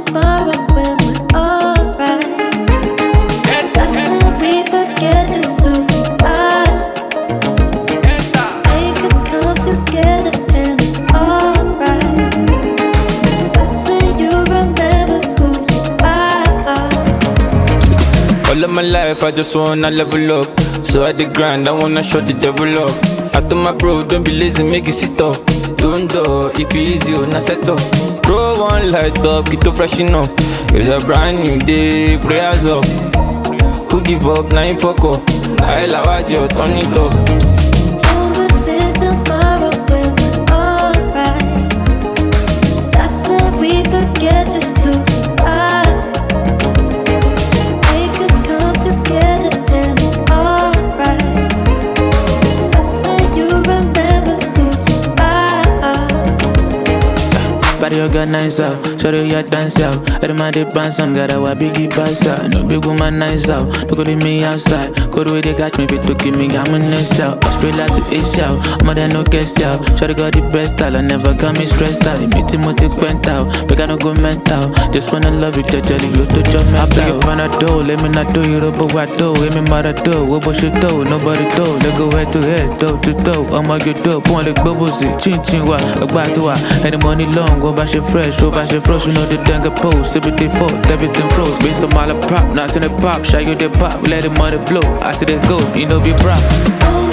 tomorrow when we're alright. That's when we forget just who we are. Make us come together and it's alright. That's when you remember who you are. All of my life, I just wanna level up. So I the grind, I wanna show the devil up. After my bro, don't be lazy, make it sit up. Don't do, if it easy, you not set up. Throw one light up, get to freshen up. It's a brand new day, prayers up. Who give up, now you fuck up. I love you, turn it up. Over there tomorrow when we're alright. That's when we forget just who we are. Make us come together and it's alright. That's when you remember who you are. Body organize out, show you dance out. Every man they bounce some got a biggie pass out. No big woman nice out, don't go leave me outside. Go the way they got me, fit to give me, I'm in this out. Australia to Asia out, mother no guess out. Show they got the best style, I never got me stressed out. They meet him with went out, but I don't go mental. Just wanna love you, judge you to jump me up. You wanna do, let me not do you, but what do? Let me matter do, what was you do? Nobody do, let go head to head, toe to toe. I'm a good dope, point like bubbles, chin chin wa, back to wa. And the money long, go back shit fresh, go back shit frozen, you know the dang post. Everything fought, everything froze. Been some all a pop, not in the pop, shy you the pop, let the money blow. I see the go, you know be proud.